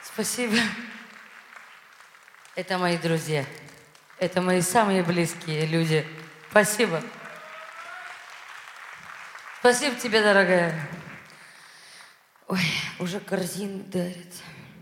Спасибо. Это мои друзья. Это мои самые близкие люди. Спасибо. Спасибо тебе, дорогая. Ой, уже корзину дарят.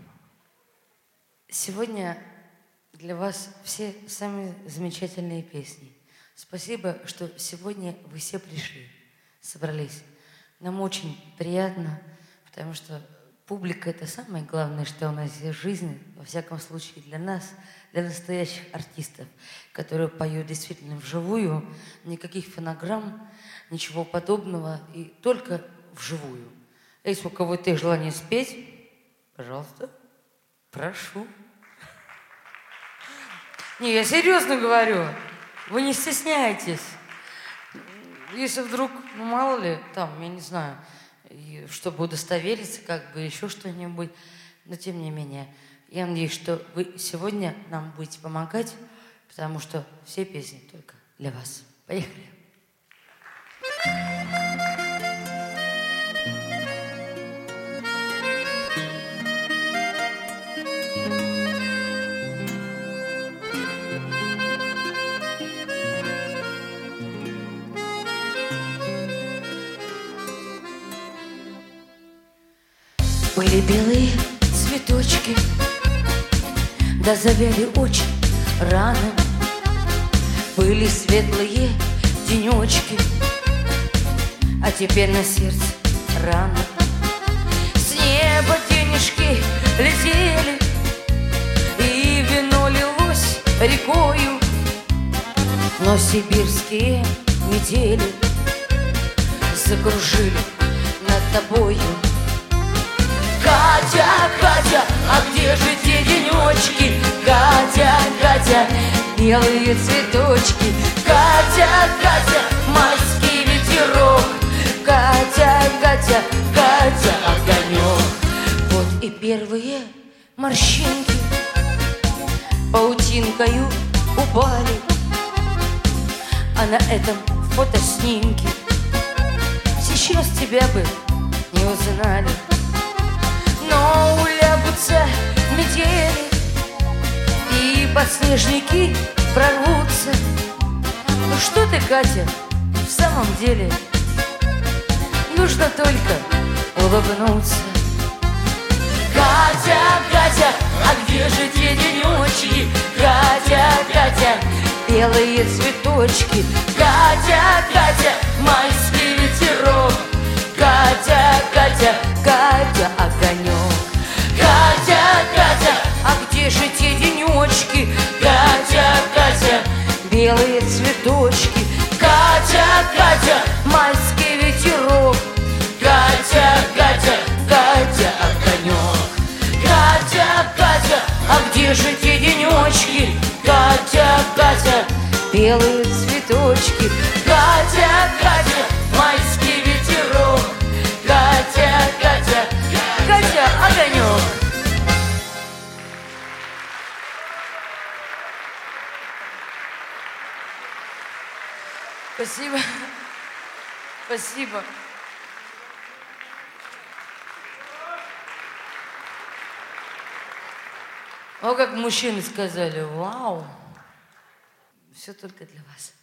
Сегодня для вас все самые замечательные песни. Спасибо, что сегодня вы все пришли, собрались. Нам очень приятно, потому что публика — это самое главное, что у нас есть в жизни, во всяком случае для нас, для настоящих артистов, которые поют действительно вживую, никаких фонограмм, ничего подобного, и только вживую. Если у кого-то есть желание спеть, пожалуйста, прошу. Не, я серьезно говорю, вы не стесняйтесь. Если вдруг, ну мало ли, там, я не знаю, чтобы удостовериться, как бы еще что-нибудь, но тем не менее, я надеюсь, что вы сегодня нам будете помогать, потому что все песни только для вас. Поехали. Были белые цветочки, да завяли очень рано. Были светлые денечки, а теперь на сердце рано. С неба денежки летели, и вино лилось рекою, но сибирские метели закружили над тобою. Катя, Катя, а где же те денечки? Катя, Катя, белые цветочки. Катя, Катя, майский ветерок. Катя, Катя, Катя, огонек. Вот и первые морщинки паутинкою упали, а на этом фотоснимке сейчас тебя бы не узнали. Но улягутся метели, и подснежники прорвутся. Ну что ты, Катя, в самом деле нужно только улыбнуться. Катя, Катя, а где же те денечки? Катя, Катя, белые цветочки. Катя, Катя, майский ветерок. Катя, Катя, Катя, огонек. Катя, Катя, а где же те денечки? Катя, Катя, белые цветочки. Катя, Катя, майский ветерок. Катя, Катя, Катя, огонек. Катя, Катя, а где же те денечки? Катя, Катя, белые цветочки. Катя, Катя, майский ветерок. Катя, Катя, Катя, огонек. Спасибо. Спасибо. О, как мужчины сказали, вау. Все только для вас.